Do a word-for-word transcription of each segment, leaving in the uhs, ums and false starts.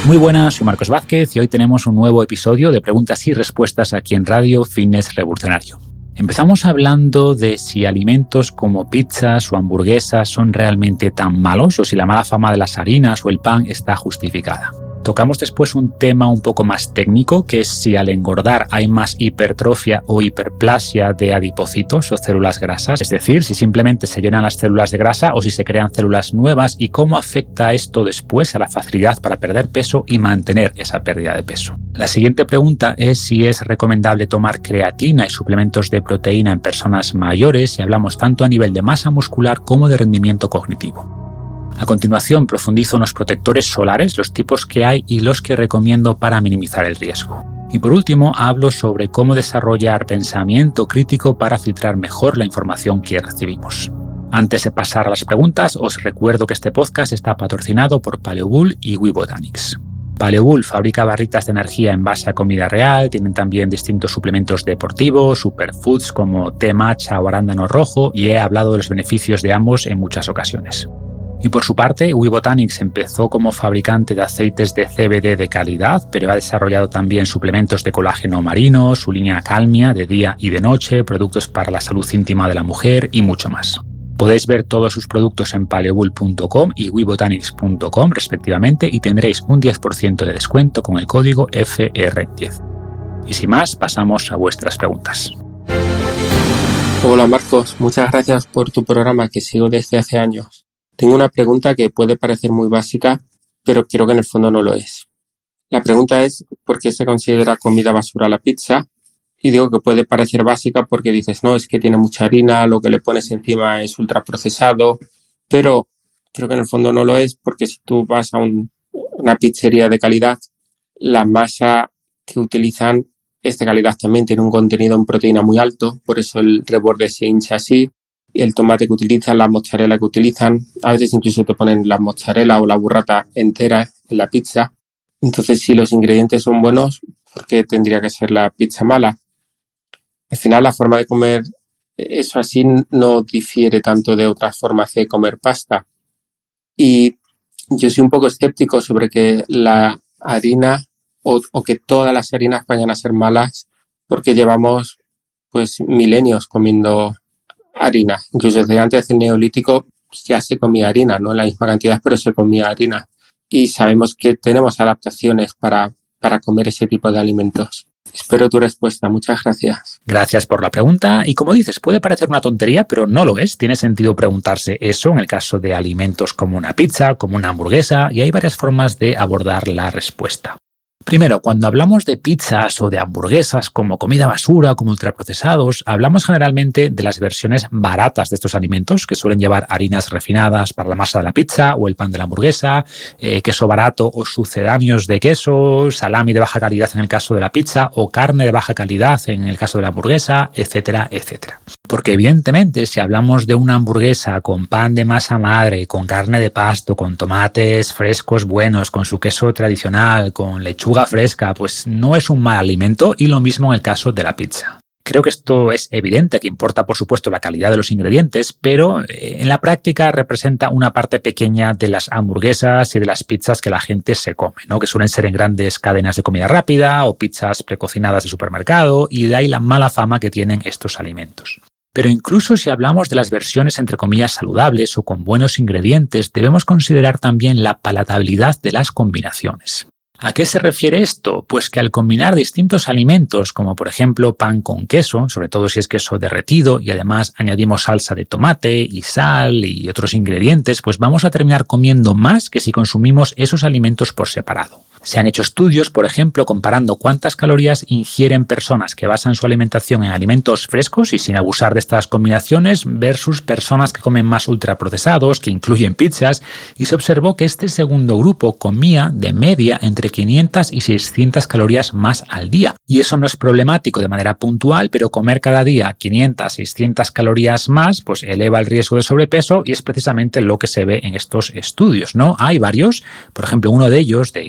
Muy buenas, soy Marcos Vázquez y hoy tenemos un nuevo episodio de preguntas y respuestas aquí en Radio Fitness Revolucionario. Empezamos hablando de si alimentos como pizzas o hamburguesas son realmente tan malos o si la mala fama de las harinas o el pan está justificada. Tocamos después un tema un poco más técnico, que es si al engordar hay más hipertrofia o hiperplasia de adipocitos o células grasas, es decir, si simplemente se llenan las células de grasa o si se crean células nuevas y cómo afecta esto después a la facilidad para perder peso y mantener esa pérdida de peso. La siguiente pregunta es si es recomendable tomar creatina y suplementos de proteína en personas mayores y hablamos tanto a nivel de masa muscular como de rendimiento cognitivo. A continuación, profundizo en los protectores solares, los tipos que hay y los que recomiendo para minimizar el riesgo. Y por último, hablo sobre cómo desarrollar pensamiento crítico para filtrar mejor la información que recibimos. Antes de pasar a las preguntas, os recuerdo que este podcast está patrocinado por Paleobull y WeBotanics. Paleobull fabrica barritas de energía en base a comida real, tienen también distintos suplementos deportivos, superfoods como té matcha o arándano rojo, y he hablado de los beneficios de ambos en muchas ocasiones. Y por su parte, WeBotanics empezó como fabricante de aceites de C B D de calidad, pero ha desarrollado también suplementos de colágeno marino, su línea Calmia de día y de noche, productos para la salud íntima de la mujer y mucho más. Podéis ver todos sus productos en paleobull punto com y webotanics punto com respectivamente y tendréis un diez por ciento de descuento con el código F R diez. Y sin más, pasamos a vuestras preguntas. Hola Marcos, muchas gracias por tu programa que sigo desde hace años. Tengo una pregunta que puede parecer muy básica, pero creo que en el fondo no lo es. La pregunta es ¿por qué se considera comida basura la pizza? Y digo que puede parecer básica porque dices, no, es que tiene mucha harina, lo que le pones encima es ultraprocesado, pero creo que en el fondo no lo es porque si tú vas a un, una pizzería de calidad, la masa que utilizan es de calidad también, tiene un contenido en proteína muy alto, por eso el reborde se hincha así. Y el tomate que utilizan, la mozzarella que utilizan, a veces incluso te ponen la mozzarella o la burrata entera en la pizza. Entonces, si los ingredientes son buenos, ¿por qué tendría que ser la pizza mala? Al final, la forma de comer eso así no difiere tanto de otras formas de comer pasta. Y yo soy un poco escéptico sobre que la harina o, o que todas las harinas vayan a ser malas porque llevamos pues milenios comiendo harina. Incluso desde antes del neolítico ya se comía harina, no en la misma cantidad, pero se comía harina. Y sabemos que tenemos adaptaciones para, para comer ese tipo de alimentos. Espero tu respuesta. Muchas gracias. Gracias por la pregunta. Y como dices, puede parecer una tontería, pero no lo es. Tiene sentido preguntarse eso en el caso de alimentos como una pizza, como una hamburguesa, y hay varias formas de abordar la respuesta. Primero, cuando hablamos de pizzas o de hamburguesas como comida basura, como ultraprocesados, hablamos generalmente de las versiones baratas de estos alimentos que suelen llevar harinas refinadas para la masa de la pizza o el pan de la hamburguesa, eh, queso barato o sucedáneos de queso, salami de baja calidad en el caso de la pizza o carne de baja calidad en el caso de la hamburguesa, etcétera, etcétera. Porque evidentemente si hablamos de una hamburguesa con pan de masa madre, con carne de pasto, con tomates frescos buenos, con su queso tradicional, con lechuga fresca, pues no es un mal alimento y lo mismo en el caso de la pizza. Creo que esto es evidente, que importa por supuesto la calidad de los ingredientes, pero en la práctica representa una parte pequeña de las hamburguesas y de las pizzas que la gente se come, ¿no? Que suelen ser en grandes cadenas de comida rápida o pizzas precocinadas de supermercado, y de ahí la mala fama que tienen estos alimentos. Pero incluso si hablamos de las versiones entre comillas saludables o con buenos ingredientes, debemos considerar también la palatabilidad de las combinaciones. ¿A qué se refiere esto? Pues que al combinar distintos alimentos, como por ejemplo pan con queso, sobre todo si es queso derretido, y además añadimos salsa de tomate y sal y otros ingredientes, pues vamos a terminar comiendo más que si consumimos esos alimentos por separado. Se han hecho estudios, por ejemplo, comparando cuántas calorías ingieren personas que basan su alimentación en alimentos frescos y sin abusar de estas combinaciones versus personas que comen más ultraprocesados, que incluyen pizzas, y se observó que este segundo grupo comía de media entre quinientas y seiscientas calorías más al día. Y eso no es problemático de manera puntual, pero comer cada día quinientas, seiscientas calorías más, pues eleva el riesgo de sobrepeso y es precisamente lo que se ve en estos estudios, ¿no? Hay varios, por ejemplo, uno de ellos de Kevin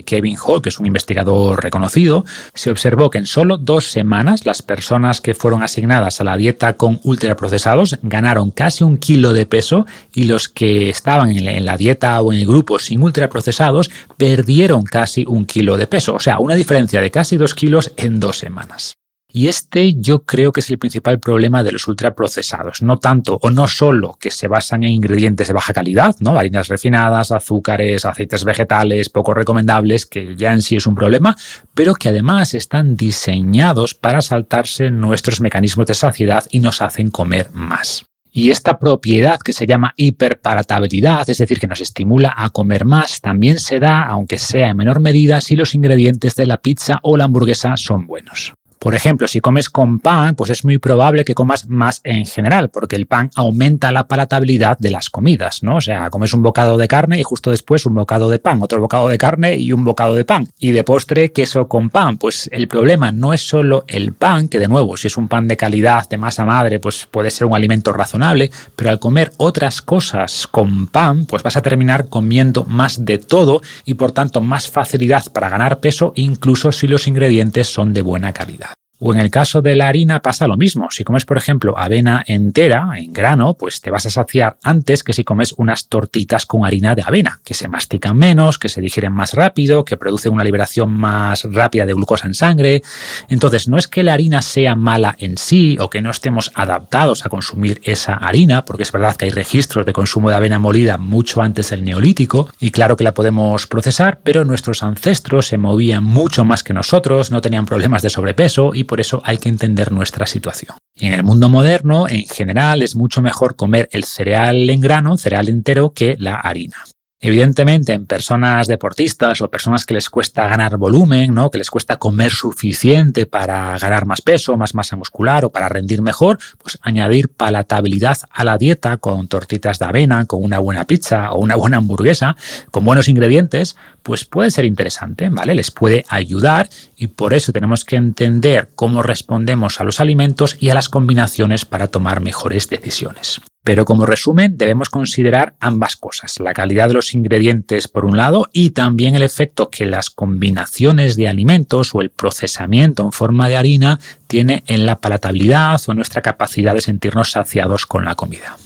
Hall, que es un investigador reconocido, se observó que en solo dos semanas las personas que fueron asignadas a la dieta con ultraprocesados ganaron casi un kilo de peso y los que estaban en la dieta o en el grupo sin ultraprocesados perdieron casi un kilo de peso. O sea, una diferencia de casi dos kilos en dos semanas. Y este yo creo que es el principal problema de los ultraprocesados. No tanto o no solo que se basan en ingredientes de baja calidad, ¿no? Harinas refinadas, azúcares, aceites vegetales poco recomendables, que ya en sí es un problema, pero que además están diseñados para saltarse nuestros mecanismos de saciedad y nos hacen comer más. Y esta propiedad que se llama hiperpalatabilidad, es decir, que nos estimula a comer más, también se da, aunque sea en menor medida, si los ingredientes de la pizza o la hamburguesa son buenos. Por ejemplo, si comes con pan, pues es muy probable que comas más en general, porque el pan aumenta la palatabilidad de las comidas, ¿no? O sea, comes un bocado de carne y justo después un bocado de pan, otro bocado de carne y un bocado de pan. Y de postre, queso con pan. Pues el problema no es solo el pan, que de nuevo, si es un pan de calidad, de masa madre, pues puede ser un alimento razonable, pero al comer otras cosas con pan, pues vas a terminar comiendo más de todo y por tanto más facilidad para ganar peso, incluso si los ingredientes son de buena calidad. O en el caso de la harina pasa lo mismo. Si comes, por ejemplo, avena entera, en grano, pues te vas a saciar antes que si comes unas tortitas con harina de avena, que se mastican menos, que se digieren más rápido, que producen una liberación más rápida de glucosa en sangre. Entonces, no es que la harina sea mala en sí o que no estemos adaptados a consumir esa harina, porque es verdad que hay registros de consumo de avena molida mucho antes del Neolítico y claro que la podemos procesar, pero nuestros ancestros se movían mucho más que nosotros, no tenían problemas de sobrepeso y por eso hay que entender nuestra situación. Y en el mundo moderno, en general, es mucho mejor comer el cereal en grano, cereal entero, que la harina. Evidentemente, en personas deportistas o personas que les cuesta ganar volumen, ¿no? Que les cuesta comer suficiente para ganar más peso, más masa muscular o para rendir mejor, pues añadir palatabilidad a la dieta con tortitas de avena, con una buena pizza o una buena hamburguesa, con buenos ingredientes, pues puede ser interesante, ¿vale? Les puede ayudar y por eso tenemos que entender cómo respondemos a los alimentos y a las combinaciones para tomar mejores decisiones. Pero como resumen, debemos considerar ambas cosas, la calidad de los ingredientes por un lado y también el efecto que las combinaciones de alimentos o el procesamiento en forma de harina tiene en la palatabilidad o nuestra capacidad de sentirnos saciados con la comida.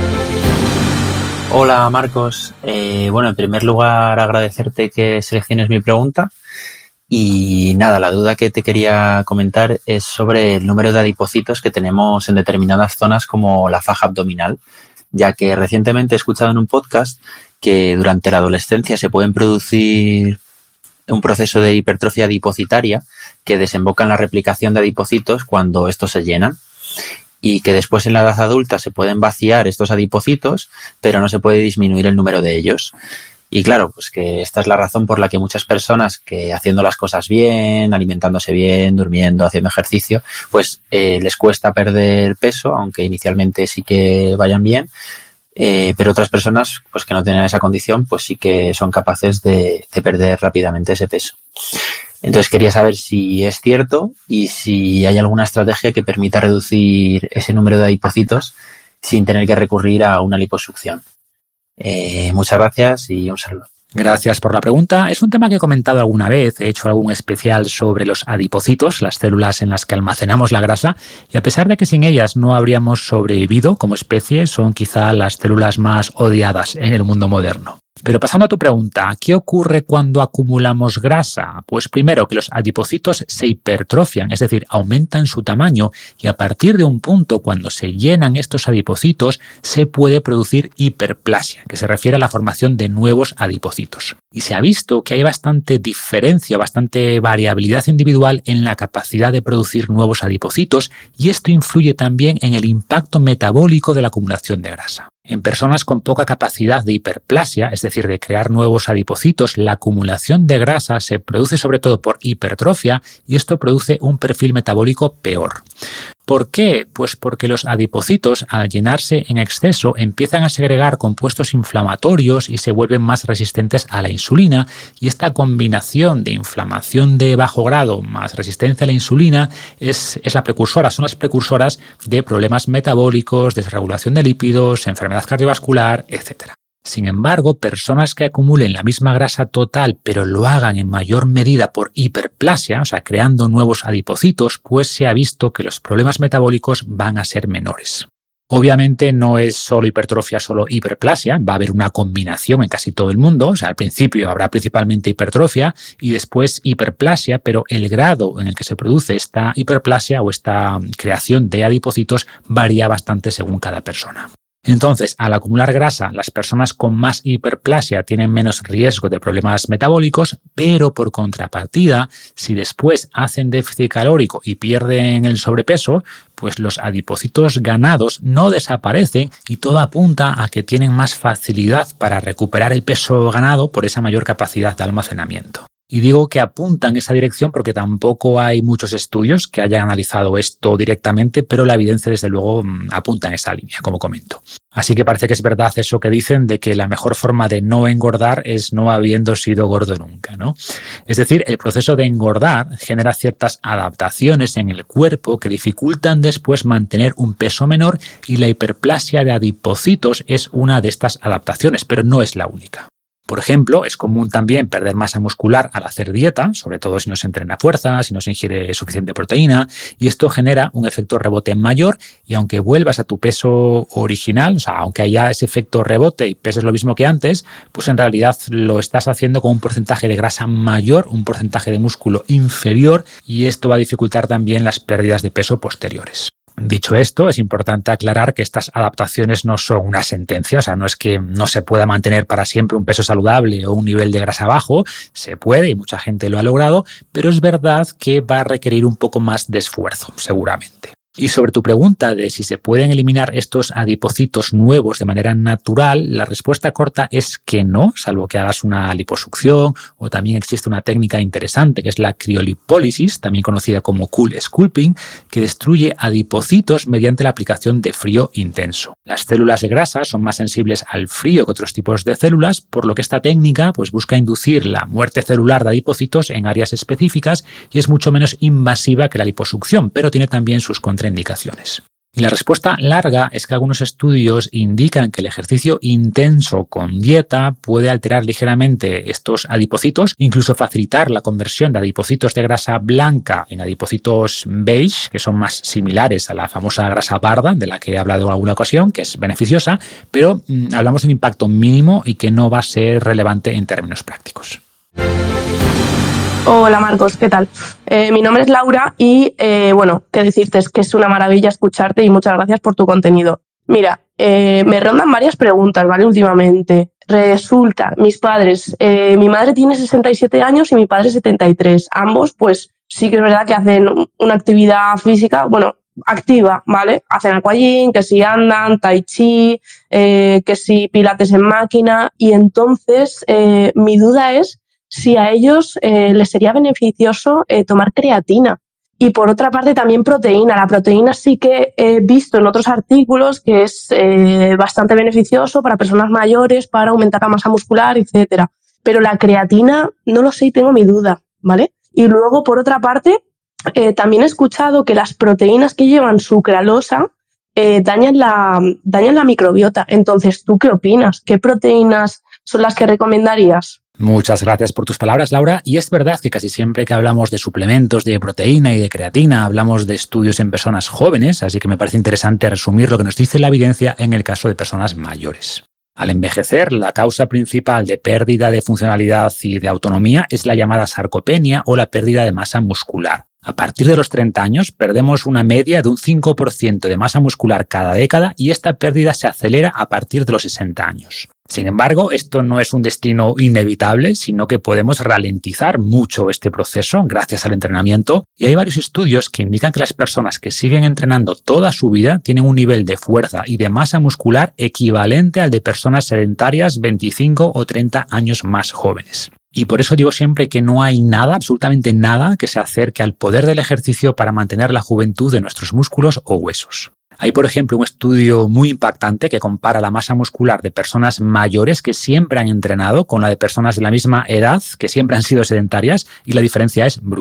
Hola Marcos, eh, bueno, en primer lugar agradecerte que selecciones mi pregunta y nada, la duda que te quería comentar es sobre el número de adipocitos que tenemos en determinadas zonas como la faja abdominal, ya que recientemente he escuchado en un podcast que durante la adolescencia se pueden producir un proceso de hipertrofia adipocitaria que desemboca en la replicación de adipocitos cuando estos se llenan. Y que después en la edad adulta se pueden vaciar estos adipocitos, pero no se puede disminuir el número de ellos. Y claro, pues que esta es la razón por la que muchas personas que haciendo las cosas bien, alimentándose bien, durmiendo, haciendo ejercicio, pues eh, les cuesta perder peso, aunque inicialmente sí que vayan bien, eh, pero otras personas pues que no tienen esa condición, pues sí que son capaces de, de perder rápidamente ese peso. Entonces quería saber si es cierto y si hay alguna estrategia que permita reducir ese número de adipocitos sin tener que recurrir a una liposucción. Eh, muchas gracias y un saludo. Gracias por la pregunta. Es un tema que he comentado alguna vez. He hecho algún especial sobre los adipocitos, las células en las que almacenamos la grasa, y a pesar de que sin ellas no habríamos sobrevivido como especie, son quizá las células más odiadas en el mundo moderno. Pero pasando a tu pregunta, ¿qué ocurre cuando acumulamos grasa? Pues primero que los adipocitos se hipertrofian, es decir, aumentan su tamaño y a partir de un punto cuando se llenan estos adipocitos se puede producir hiperplasia, que se refiere a la formación de nuevos adipocitos. Y se ha visto que hay bastante diferencia, bastante variabilidad individual en la capacidad de producir nuevos adipocitos y esto influye también en el impacto metabólico de la acumulación de grasa. En personas con poca capacidad de hiperplasia, es decir, de crear nuevos adipocitos, la acumulación de grasa se produce sobre todo por hipertrofia y esto produce un perfil metabólico peor. ¿Por qué? Pues porque los adipocitos, al llenarse en exceso, empiezan a segregar compuestos inflamatorios y se vuelven más resistentes a la insulina y esta combinación de inflamación de bajo grado más resistencia a la insulina es, es la precursora, son las precursoras de problemas metabólicos, desregulación de lípidos, enfermedad cardiovascular, etcétera. Sin embargo, personas que acumulen la misma grasa total pero lo hagan en mayor medida por hiperplasia, o sea, creando nuevos adipocitos, pues se ha visto que los problemas metabólicos van a ser menores. Obviamente no es solo hipertrofia, solo hiperplasia, va a haber una combinación en casi todo el mundo, o sea, al principio habrá principalmente hipertrofia y después hiperplasia, pero el grado en el que se produce esta hiperplasia o esta creación de adipocitos varía bastante según cada persona. Entonces, al acumular grasa, las personas con más hiperplasia tienen menos riesgo de problemas metabólicos, pero por contrapartida, si después hacen déficit calórico y pierden el sobrepeso, pues los adipocitos ganados no desaparecen y todo apunta a que tienen más facilidad para recuperar el peso ganado por esa mayor capacidad de almacenamiento. Y digo que apunta en esa dirección porque tampoco hay muchos estudios que hayan analizado esto directamente, pero la evidencia desde luego apunta en esa línea, como comento. Así que parece que es verdad eso que dicen de que la mejor forma de no engordar es no habiendo sido gordo nunca, ¿no? Es decir, el proceso de engordar genera ciertas adaptaciones en el cuerpo que dificultan después mantener un peso menor y la hiperplasia de adipocitos es una de estas adaptaciones, pero no es la única. Por ejemplo, es común también perder masa muscular al hacer dieta, sobre todo si no se entrena fuerza, si no se ingiere suficiente proteína, y esto genera un efecto rebote mayor y aunque vuelvas a tu peso original, o sea, aunque haya ese efecto rebote y peses lo mismo que antes, pues en realidad lo estás haciendo con un porcentaje de grasa mayor, un porcentaje de músculo inferior y esto va a dificultar también las pérdidas de peso posteriores. Dicho esto, es importante aclarar que estas adaptaciones no son una sentencia, o sea, no es que no se pueda mantener para siempre un peso saludable o un nivel de grasa bajo, se puede y mucha gente lo ha logrado, pero es verdad que va a requerir un poco más de esfuerzo, seguramente. Y sobre tu pregunta de si se pueden eliminar estos adipocitos nuevos de manera natural, la respuesta corta es que no, salvo que hagas una liposucción o también existe una técnica interesante que es la criolipólisis, también conocida como cool sculpting, que destruye adipocitos mediante la aplicación de frío intenso. Las células de grasa son más sensibles al frío que otros tipos de células, por lo que esta técnica pues, busca inducir la muerte celular de adipocitos en áreas específicas y es mucho menos invasiva que la liposucción, pero tiene también sus contraindicaciones. Indicaciones. Y la respuesta larga es que algunos estudios indican que el ejercicio intenso con dieta puede alterar ligeramente estos adipocitos, incluso facilitar la conversión de adipocitos de grasa blanca en adipocitos beige, que son más similares a la famosa grasa parda, de la que he hablado en alguna ocasión, que es beneficiosa, pero mmm, hablamos de un impacto mínimo y que no va a ser relevante en términos prácticos. Hola Marcos, ¿qué tal? Eh, mi nombre es Laura y eh, bueno, qué decirte, es que es una maravilla escucharte y muchas gracias por tu contenido. Mira, eh, me rondan varias preguntas, ¿vale? Últimamente. Resulta, mis padres, eh, mi madre tiene sesenta y siete años y mi padre setenta y tres. Ambos, pues sí que es verdad que hacen una actividad física, bueno, activa, ¿vale? Hacen aquagym, que si andan, tai chi, eh, que si pilates en máquina y entonces eh, mi duda es si a ellos eh, les sería beneficioso eh, tomar creatina. Y por otra parte también proteína. La proteína sí que he visto en otros artículos que es eh, bastante beneficioso para personas mayores, para aumentar la masa muscular, etcétera. Pero la creatina no lo sé y tengo mi duda, ¿vale? Y luego, por otra parte, eh, también he escuchado que las proteínas que llevan sucralosa eh, dañan, la, dañan la microbiota. Entonces, ¿tú qué opinas? ¿Qué proteínas son las que recomendarías? Muchas gracias por tus palabras, Laura. Y es verdad que casi siempre que hablamos de suplementos de proteína y de creatina, hablamos de estudios en personas jóvenes, así que me parece interesante resumir lo que nos dice la evidencia en el caso de personas mayores. Al envejecer, la causa principal de pérdida de funcionalidad y de autonomía es la llamada sarcopenia o la pérdida de masa muscular. A partir de los treinta años perdemos una media de un cinco por ciento de masa muscular cada década y esta pérdida se acelera a partir de los sesenta años. Sin embargo, esto no es un destino inevitable, sino que podemos ralentizar mucho este proceso gracias al entrenamiento y hay varios estudios que indican que las personas que siguen entrenando toda su vida tienen un nivel de fuerza y de masa muscular equivalente al de personas sedentarias veinticinco o treinta años más jóvenes. Y por eso digo siempre que no hay nada, absolutamente nada, que se acerque al poder del ejercicio para mantener la juventud de nuestros músculos o huesos. Hay, por ejemplo, un estudio muy impactante que compara la masa muscular de personas mayores que siempre han entrenado con la de personas de la misma edad que siempre han sido sedentarias y la diferencia es brutal.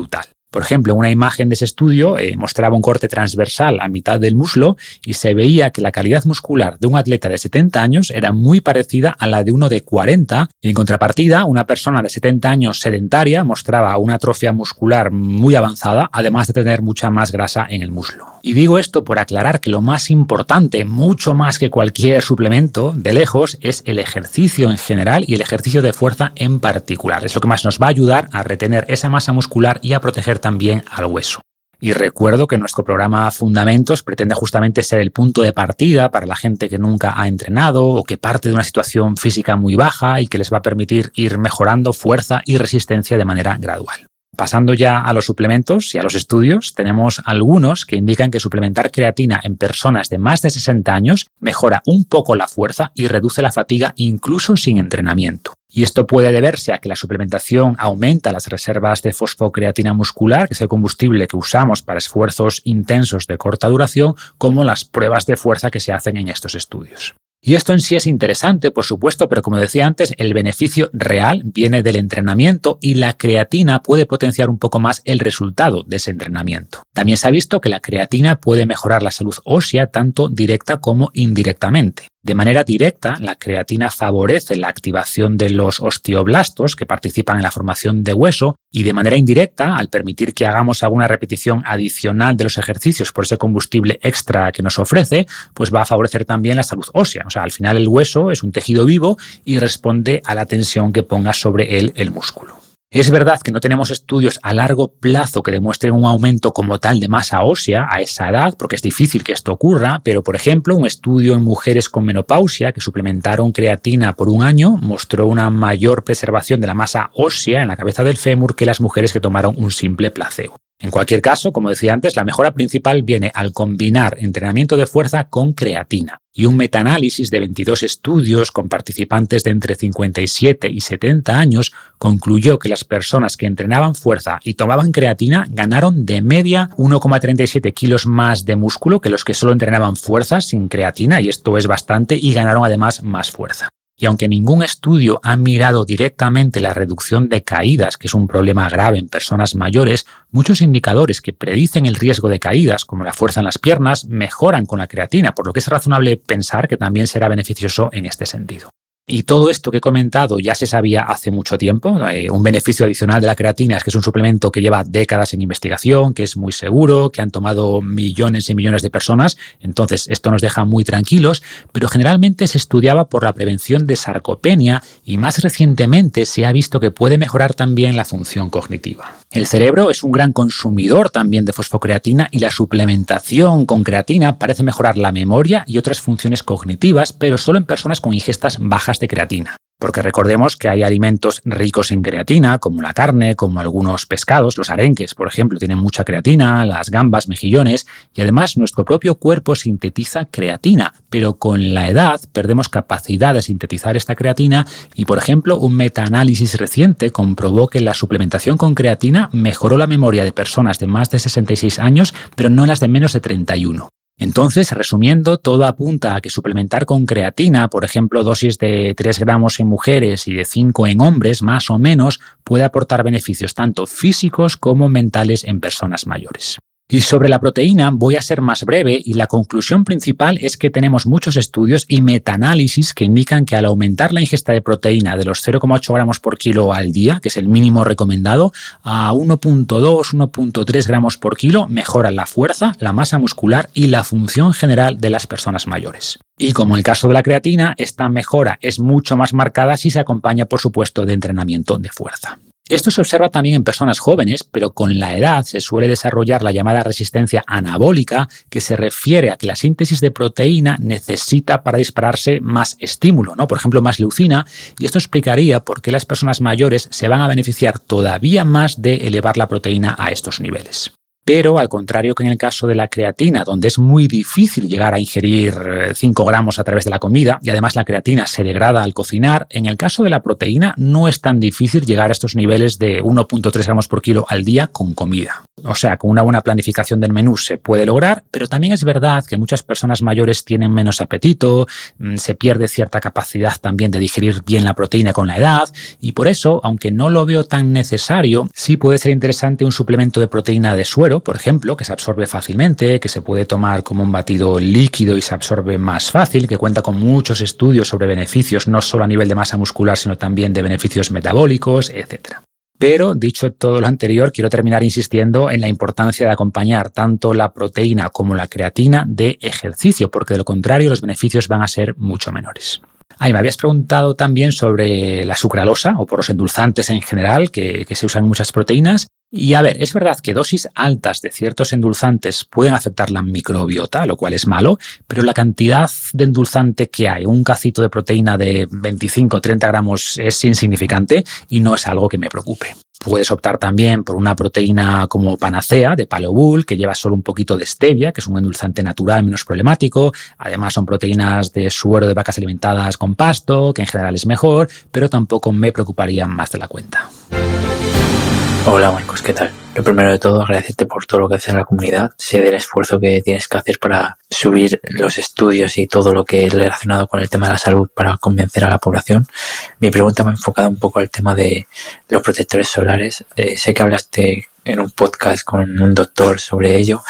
Por ejemplo, una imagen de ese estudio eh, mostraba un corte transversal a mitad del muslo y se veía que la calidad muscular de un atleta de setenta años era muy parecida a la de uno de cuarenta. Y en contrapartida, una persona de setenta años sedentaria mostraba una atrofia muscular muy avanzada, además de tener mucha más grasa en el muslo. Y digo esto por aclarar que lo más importante, mucho más que cualquier suplemento, de lejos, es el ejercicio en general y el ejercicio de fuerza en particular. Es lo que más nos va a ayudar a retener esa masa muscular y a proteger también al hueso. Y recuerdo que nuestro programa Fundamentos pretende justamente ser el punto de partida para la gente que nunca ha entrenado o que parte de una situación física muy baja y que les va a permitir ir mejorando fuerza y resistencia de manera gradual. Pasando ya a los suplementos y a los estudios, tenemos algunos que indican que suplementar creatina en personas de más de sesenta años mejora un poco la fuerza y reduce la fatiga incluso sin entrenamiento. Y esto puede deberse a que la suplementación aumenta las reservas de fosfocreatina muscular, que es el combustible que usamos para esfuerzos intensos de corta duración, como las pruebas de fuerza que se hacen en estos estudios. Y esto en sí es interesante, por supuesto, pero como decía antes, el beneficio real viene del entrenamiento y la creatina puede potenciar un poco más el resultado de ese entrenamiento. También se ha visto que la creatina puede mejorar la salud ósea tanto directa como indirectamente. De manera directa, la creatina favorece la activación de los osteoblastos que participan en la formación de hueso y de manera indirecta, al permitir que hagamos alguna repetición adicional de los ejercicios por ese combustible extra que nos ofrece, pues va a favorecer también la salud ósea. O sea, al final el hueso es un tejido vivo y responde a la tensión que ponga sobre él el músculo. Es verdad que no tenemos estudios a largo plazo que demuestren un aumento como tal de masa ósea a esa edad, porque es difícil que esto ocurra, pero por ejemplo, un estudio en mujeres con menopausia que suplementaron creatina por un año mostró una mayor preservación de la masa ósea en la cabeza del fémur que las mujeres que tomaron un simple placebo. En cualquier caso, como decía antes, la mejora principal viene al combinar entrenamiento de fuerza con creatina. Y un metaanálisis de veintidós estudios con participantes de entre cincuenta y siete y setenta años concluyó que las personas que entrenaban fuerza y tomaban creatina ganaron de media uno coma treinta y siete kilos más de músculo que los que solo entrenaban fuerza sin creatina, y esto es bastante, y ganaron además más fuerza. Y aunque ningún estudio ha mirado directamente la reducción de caídas, que es un problema grave en personas mayores, muchos indicadores que predicen el riesgo de caídas, como la fuerza en las piernas, mejoran con la creatina, por lo que es razonable pensar que también será beneficioso en este sentido. Y todo esto que he comentado ya se sabía hace mucho tiempo. Eh, un beneficio adicional de la creatina es que es un suplemento que lleva décadas en investigación, que es muy seguro, que han tomado millones y millones de personas. Entonces, esto nos deja muy tranquilos, pero generalmente se estudiaba por la prevención de sarcopenia y más recientemente se ha visto que puede mejorar también la función cognitiva. El cerebro es un gran consumidor también de fosfocreatina y la suplementación con creatina parece mejorar la memoria y otras funciones cognitivas, pero solo en personas con ingestas bajas de creatina. Porque recordemos que hay alimentos ricos en creatina, como la carne, como algunos pescados, los arenques, por ejemplo, tienen mucha creatina, las gambas, mejillones, y además nuestro propio cuerpo sintetiza creatina, pero con la edad perdemos capacidad de sintetizar esta creatina y, por ejemplo, un metaanálisis reciente comprobó que la suplementación con creatina mejoró la memoria de personas de más de sesenta y seis años, pero no en las de menos de treinta y uno. Entonces, resumiendo, todo apunta a que suplementar con creatina, por ejemplo, dosis de tres gramos en mujeres y de cinco en hombres, más o menos, puede aportar beneficios tanto físicos como mentales en personas mayores. Y sobre la proteína voy a ser más breve y la conclusión principal es que tenemos muchos estudios y metaanálisis que indican que al aumentar la ingesta de proteína de los cero coma ocho gramos por kilo al día, que es el mínimo recomendado, a uno coma dos, uno coma tres gramos por kilo, mejora la fuerza, la masa muscular y la función general de las personas mayores. Y como en el caso de la creatina, esta mejora es mucho más marcada si se acompaña, por supuesto, de entrenamiento de fuerza. Esto se observa también en personas jóvenes, pero con la edad se suele desarrollar la llamada resistencia anabólica, que se refiere a que la síntesis de proteína necesita para dispararse más estímulo, ¿no? Por ejemplo, más leucina, y esto explicaría por qué las personas mayores se van a beneficiar todavía más de elevar la proteína a estos niveles. Pero al contrario que en el caso de la creatina, donde es muy difícil llegar a ingerir cinco gramos a través de la comida y además la creatina se degrada al cocinar, en el caso de la proteína no es tan difícil llegar a estos niveles de uno punto tres gramos por kilo al día con comida. O sea, con una buena planificación del menú se puede lograr, pero también es verdad que muchas personas mayores tienen menos apetito, se pierde cierta capacidad también de digerir bien la proteína con la edad y por eso, aunque no lo veo tan necesario, sí puede ser interesante un suplemento de proteína de suero, por ejemplo, que se absorbe fácilmente, que se puede tomar como un batido líquido y se absorbe más fácil, que cuenta con muchos estudios sobre beneficios, no solo a nivel de masa muscular, sino también de beneficios metabólicos, etcétera. Pero, dicho todo lo anterior, quiero terminar insistiendo en la importancia de acompañar tanto la proteína como la creatina de ejercicio, porque de lo contrario los beneficios van a ser mucho menores. Ah, y me habías preguntado también sobre la sucralosa o por los endulzantes en general que, que se usan en muchas proteínas. Y a ver, es verdad que dosis altas de ciertos endulzantes pueden afectar la microbiota, lo cual es malo, pero la cantidad de endulzante que hay, un cacito de proteína de veinticinco o treinta gramos es insignificante y no es algo que me preocupe. Puedes optar también por una proteína como Panacea de Paleo Bull, que lleva solo un poquito de stevia, que es un endulzante natural menos problemático. Además son proteínas de suero de vacas alimentadas con pasto, que en general es mejor, pero tampoco me preocuparía más de la cuenta. Hola Marcos, ¿qué tal? Lo primero de todo, agradecerte por todo lo que haces en la comunidad. Sé del esfuerzo que tienes que hacer para subir los estudios y todo lo que es relacionado con el tema de la salud para convencer a la población. Mi pregunta me ha enfocado un poco al tema de los protectores solares. Eh, sé que hablaste en un podcast con un doctor sobre ello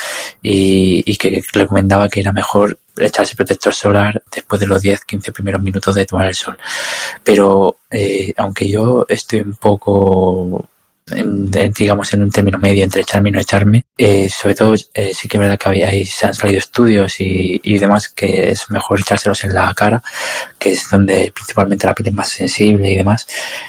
y, y que recomendaba que era mejor echarse protector solar después de los diez a quince primeros minutos de tomar el sol. Pero eh, aunque yo estoy un poco... En, digamos en un término medio entre echarme y no echarme, eh, sobre todo eh, sí que es verdad que había, ahí se han salido estudios y, y demás que es mejor echárselos en la cara, que es donde principalmente la piel es más sensible y demás.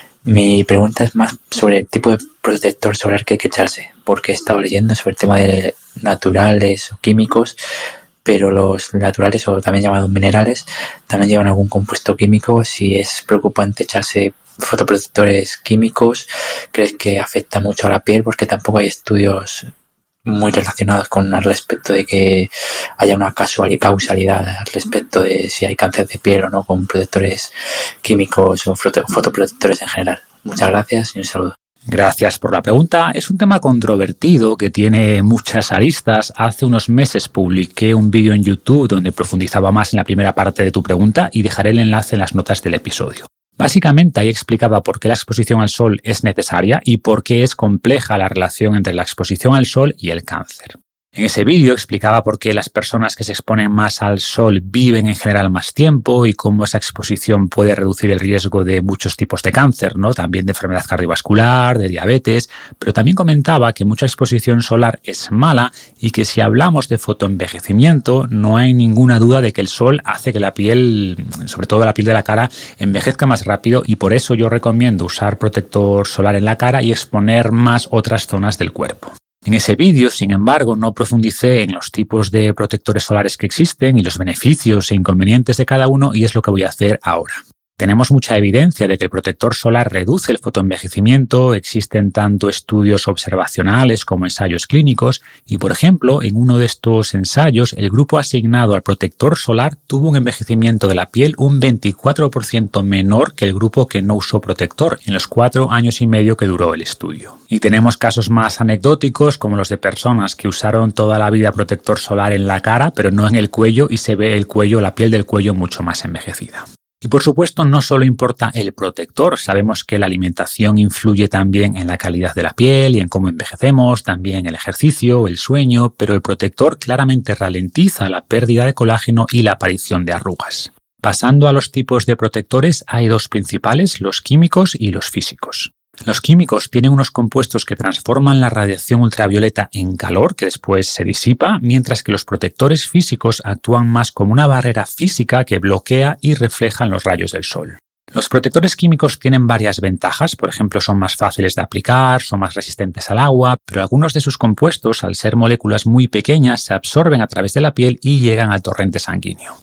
Mi pregunta es más sobre el tipo de protector solar que hay que echarse, porque he estado leyendo sobre el tema de naturales o químicos, pero los naturales o también llamados minerales también llevan algún compuesto químico. Si es preocupante echarse fotoprotectores químicos, ¿crees que afecta mucho a la piel? Porque tampoco hay estudios muy relacionados con al respecto de que haya una casualidad, causalidad al respecto de si hay cáncer de piel o no con protectores químicos o fotoprotectores en general. Muchas gracias y un saludo. Gracias por la pregunta. Es un tema controvertido que tiene muchas aristas. Hace unos meses publiqué un vídeo en YouTube donde profundizaba más en la primera parte de tu pregunta y dejaré el enlace en las notas del episodio. Básicamente ahí explicaba por qué la exposición al sol es necesaria y por qué es compleja la relación entre la exposición al sol y el cáncer. En ese vídeo explicaba por qué las personas que se exponen más al sol viven en general más tiempo y cómo esa exposición puede reducir el riesgo de muchos tipos de cáncer, ¿no? También de enfermedad cardiovascular, de diabetes, pero también comentaba que mucha exposición solar es mala y que si hablamos de fotoenvejecimiento no hay ninguna duda de que el sol hace que la piel, sobre todo la piel de la cara, envejezca más rápido y por eso yo recomiendo usar protector solar en la cara y exponer más otras zonas del cuerpo. En ese vídeo, sin embargo, no profundicé en los tipos de protectores solares que existen y los beneficios e inconvenientes de cada uno y es lo que voy a hacer ahora. Tenemos mucha evidencia de que el protector solar reduce el fotoenvejecimiento, existen tanto estudios observacionales como ensayos clínicos y, por ejemplo, en uno de estos ensayos, el grupo asignado al protector solar tuvo un envejecimiento de la piel un veinticuatro por ciento menor que el grupo que no usó protector en los cuatro años y medio que duró el estudio. Y tenemos casos más anecdóticos como los de personas que usaron toda la vida protector solar en la cara, pero no en el cuello y se ve el cuello, la piel del cuello mucho más envejecida. Y por supuesto no solo importa el protector, sabemos que la alimentación influye también en la calidad de la piel y en cómo envejecemos, también el ejercicio, el sueño, pero el protector claramente ralentiza la pérdida de colágeno y la aparición de arrugas. Pasando a los tipos de protectores, hay dos principales, los químicos y los físicos. Los químicos tienen unos compuestos que transforman la radiación ultravioleta en calor, que después se disipa, mientras que los protectores físicos actúan más como una barrera física que bloquea y refleja los rayos del sol. Los protectores químicos tienen varias ventajas, por ejemplo, son más fáciles de aplicar, son más resistentes al agua, pero algunos de sus compuestos, al ser moléculas muy pequeñas, se absorben a través de la piel y llegan al torrente sanguíneo.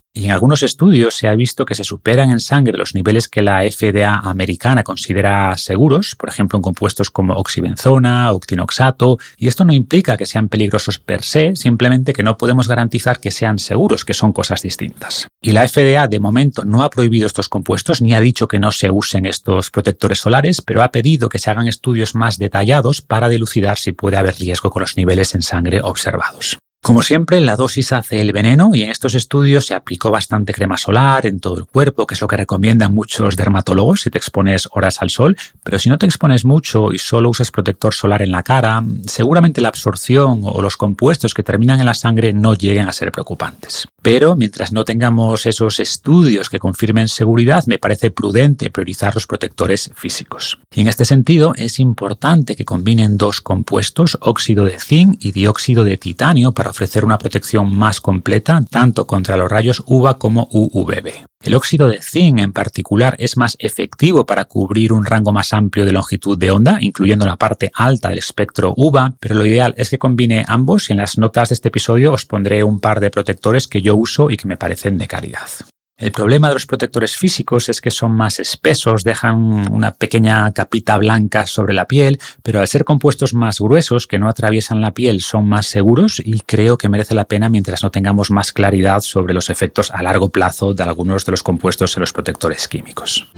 Y en algunos estudios se ha visto que se superan en sangre los niveles que la F D A americana considera seguros, por ejemplo en compuestos como oxibenzona, octinoxato, y esto no implica que sean peligrosos per se, simplemente que no podemos garantizar que sean seguros, que son cosas distintas. Y la F D A de momento no ha prohibido estos compuestos ni ha dicho que no se usen estos protectores solares, pero ha pedido que se hagan estudios más detallados para dilucidar si puede haber riesgo con los niveles en sangre observados. Como siempre, la dosis hace el veneno y en estos estudios se aplicó bastante crema solar en todo el cuerpo, que es lo que recomiendan muchos dermatólogos si te expones horas al sol, pero si no te expones mucho y solo usas protector solar en la cara, seguramente la absorción o los compuestos que terminan en la sangre no lleguen a ser preocupantes. Pero mientras no tengamos esos estudios que confirmen seguridad, me parece prudente priorizar los protectores físicos. Y en este sentido, es importante que combinen dos compuestos, óxido de zinc y dióxido de titanio, para ofrecer una protección más completa tanto contra los rayos U V A como U V B. El óxido de zinc en particular es más efectivo para cubrir un rango más amplio de longitud de onda, incluyendo la parte alta del espectro U V A, pero lo ideal es que combine ambos y en las notas de este episodio os pondré un par de protectores que yo uso y que me parecen de calidad. El problema de los protectores físicos es que son más espesos, dejan una pequeña capita blanca sobre la piel, pero al ser compuestos más gruesos que no atraviesan la piel son más seguros y creo que merece la pena mientras no tengamos más claridad sobre los efectos a largo plazo de algunos de los compuestos en los protectores químicos.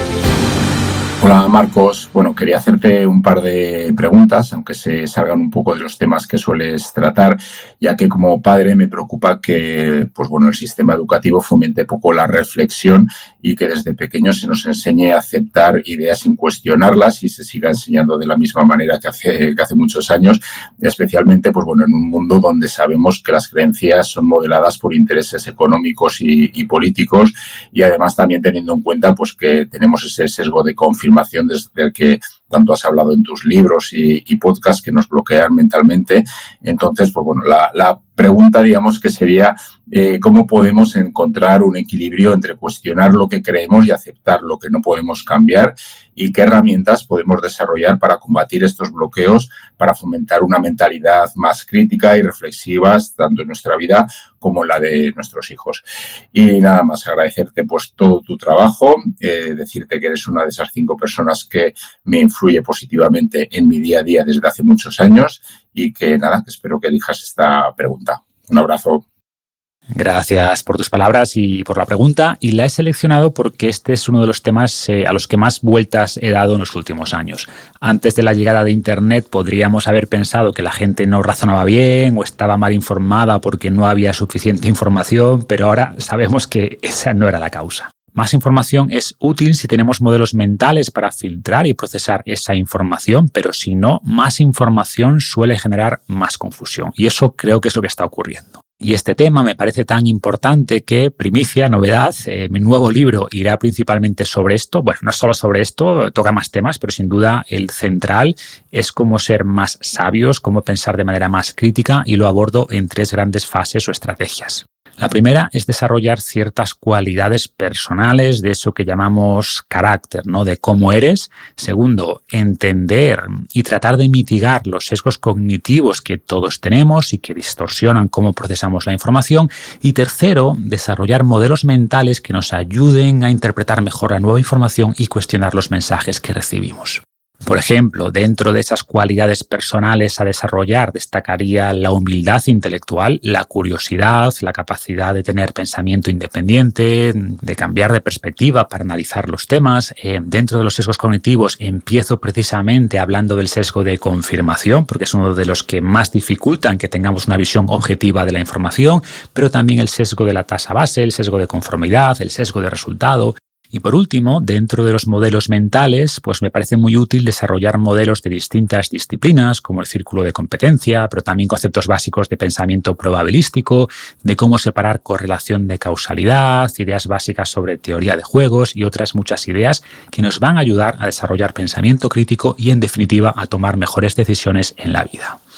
Hola Marcos, bueno, quería hacerte un par de preguntas, aunque se salgan un poco de los temas que sueles tratar, ya que como padre me preocupa que pues bueno, el sistema educativo fomente poco la reflexión y que desde pequeños se nos enseñe a aceptar ideas sin cuestionarlas y se siga enseñando de la misma manera que hace, que hace muchos años, especialmente pues bueno, en un mundo donde sabemos que las creencias son modeladas por intereses económicos y, y políticos y además también teniendo en cuenta pues que tenemos ese sesgo de confirmación desde el que tanto has hablado en tus libros y, y podcasts que nos bloquean mentalmente. Entonces, pues bueno, la, la pregunta, digamos, que sería eh, ¿cómo podemos encontrar un equilibrio entre cuestionar lo que creemos y aceptar lo que no podemos cambiar? ¿Y qué herramientas podemos desarrollar para combatir estos bloqueos, para fomentar una mentalidad más crítica y reflexiva, tanto en nuestra vida como en la de nuestros hijos? Y nada más, agradecerte pues todo tu trabajo, eh, decirte que eres una de esas cinco personas que me influye positivamente en mi día a día desde hace muchos años y que nada, que espero que elijas esta pregunta. Un abrazo. Gracias por tus palabras y por la pregunta, y la he seleccionado porque este es uno de los temas eh, a los que más vueltas he dado en los últimos años. Antes de la llegada de Internet podríamos haber pensado que la gente no razonaba bien o estaba mal informada porque no había suficiente información, pero ahora sabemos que esa no era la causa. Más información es útil si tenemos modelos mentales para filtrar y procesar esa información, pero si no, más información suele generar más confusión. Y eso creo que es lo que está ocurriendo. Y este tema me parece tan importante que, primicia, novedad, eh, mi nuevo libro irá principalmente sobre esto. Bueno, no solo sobre esto, toca más temas, pero sin duda el central es cómo ser más sabios, cómo pensar de manera más crítica, y lo abordo en tres grandes fases o estrategias. La primera es desarrollar ciertas cualidades personales de eso que llamamos carácter, ¿no? De cómo eres. Segundo, entender y tratar de mitigar los sesgos cognitivos que todos tenemos y que distorsionan cómo procesamos la información. Y tercero, desarrollar modelos mentales que nos ayuden a interpretar mejor la nueva información y cuestionar los mensajes que recibimos. Por ejemplo, dentro de esas cualidades personales a desarrollar destacaría la humildad intelectual, la curiosidad, la capacidad de tener pensamiento independiente, de cambiar de perspectiva para analizar los temas. Eh, dentro de los sesgos cognitivos empiezo precisamente hablando del sesgo de confirmación, porque es uno de los que más dificultan que tengamos una visión objetiva de la información, pero también el sesgo de la tasa base, el sesgo de conformidad, el sesgo de resultado. Y por último, dentro de los modelos mentales, pues me parece muy útil desarrollar modelos de distintas disciplinas, como el círculo de competencia, pero también conceptos básicos de pensamiento probabilístico, de cómo separar correlación de causalidad, ideas básicas sobre teoría de juegos y otras muchas ideas que nos van a ayudar a desarrollar pensamiento crítico y, en definitiva, a tomar mejores decisiones en la vida.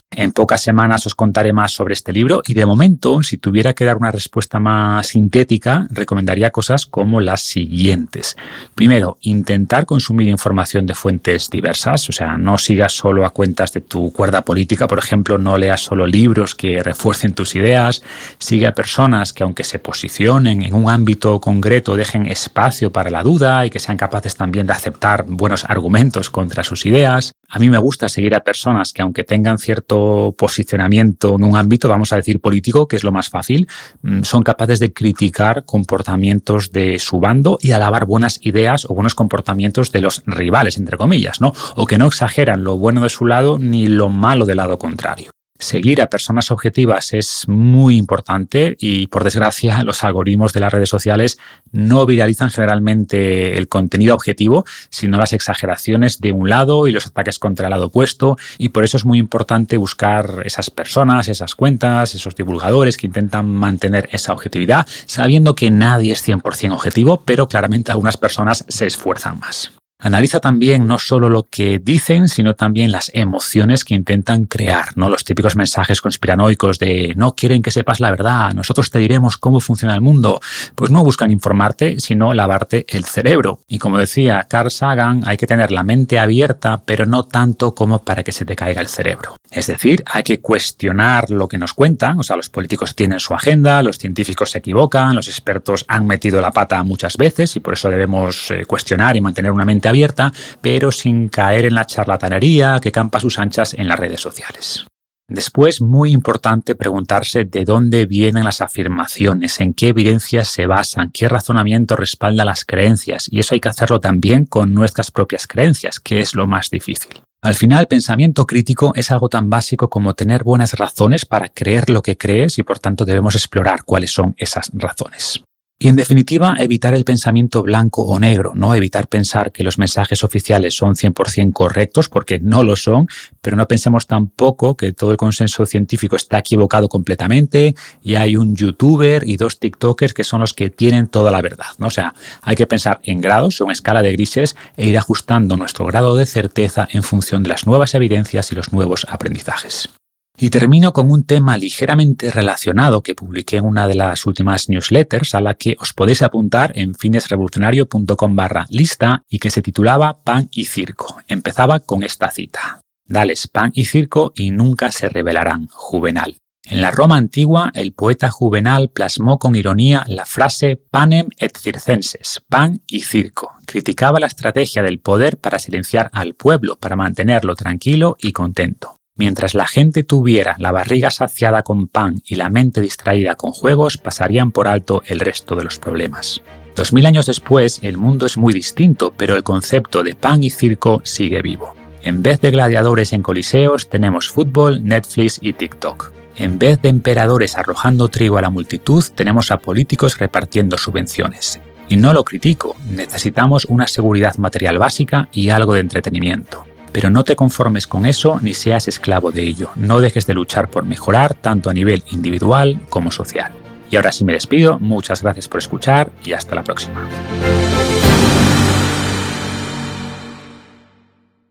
En pocas semanas os contaré más sobre este libro y de momento, si tuviera que dar una respuesta más sintética, recomendaría cosas como las siguientes. Primero, intentar consumir información de fuentes diversas, o sea, no sigas solo a cuentas de tu cuerda política, por ejemplo, no leas solo libros que refuercen tus ideas, sigue a personas que aunque se posicionen en un ámbito concreto dejen espacio para la duda y que sean capaces también de aceptar buenos argumentos contra sus ideas. A mí me gusta seguir a personas que aunque tengan cierto posicionamiento en un ámbito, vamos a decir político, que es lo más fácil, son capaces de criticar comportamientos de su bando y alabar buenas ideas o buenos comportamientos de los rivales, entre comillas, ¿no? O que no exageran lo bueno de su lado ni lo malo del lado contrario. Seguir a personas objetivas es muy importante y, por desgracia, los algoritmos de las redes sociales no viralizan generalmente el contenido objetivo, sino las exageraciones de un lado y los ataques contra el lado opuesto. Y por eso es muy importante buscar esas personas, esas cuentas, esos divulgadores que intentan mantener esa objetividad, sabiendo que nadie es cien por ciento objetivo, pero claramente algunas personas se esfuerzan más. Analiza también no solo lo que dicen, sino también las emociones que intentan crear, ¿no? Los típicos mensajes conspiranoicos de no quieren que sepas la verdad, nosotros te diremos cómo funciona el mundo. Pues no buscan informarte, sino lavarte el cerebro. Y como decía Carl Sagan, hay que tener la mente abierta, pero no tanto como para que se te caiga el cerebro. Es decir, hay que cuestionar lo que nos cuentan, o sea, los políticos tienen su agenda, los científicos se equivocan, los expertos han metido la pata muchas veces y por eso debemos eh, cuestionar y mantener una mente abierta, pero sin caer en la charlatanería que campa a sus anchas en las redes sociales. Después, muy importante preguntarse de dónde vienen las afirmaciones, en qué evidencias se basan, qué razonamiento respalda las creencias, y eso hay que hacerlo también con nuestras propias creencias, que es lo más difícil. Al final, el pensamiento crítico es algo tan básico como tener buenas razones para creer lo que crees y, por tanto, debemos explorar cuáles son esas razones. Y, en definitiva, evitar el pensamiento blanco o negro, ¿no? Evitar pensar que los mensajes oficiales son cien por ciento correctos, porque no lo son, pero no pensemos tampoco que todo el consenso científico está equivocado completamente y hay un youtuber y dos tiktokers que son los que tienen toda la verdad, ¿no? O sea, hay que pensar en grados o en escala de grises e ir ajustando nuestro grado de certeza en función de las nuevas evidencias y los nuevos aprendizajes. Y termino con un tema ligeramente relacionado que publiqué en una de las últimas newsletters a la que os podéis apuntar en finesrevolucionario.com barra lista y que se titulaba Pan y Circo. Empezaba con esta cita. Dales pan y circo y nunca se rebelarán. Juvenal. En la Roma antigua, el poeta Juvenal plasmó con ironía la frase panem et circenses, pan y circo. Criticaba la estrategia del poder para silenciar al pueblo, para mantenerlo tranquilo y contento. Mientras la gente tuviera la barriga saciada con pan y la mente distraída con juegos, pasarían por alto el resto de los problemas. Dos mil años después, el mundo es muy distinto, pero el concepto de pan y circo sigue vivo. En vez de gladiadores en coliseos, tenemos fútbol, Netflix y TikTok. En vez de emperadores arrojando trigo a la multitud, tenemos a políticos repartiendo subvenciones. Y no lo critico, necesitamos una seguridad material básica y algo de entretenimiento. Pero no te conformes con eso ni seas esclavo de ello. No dejes de luchar por mejorar tanto a nivel individual como social. Y ahora sí me despido. Muchas gracias por escuchar y hasta la próxima.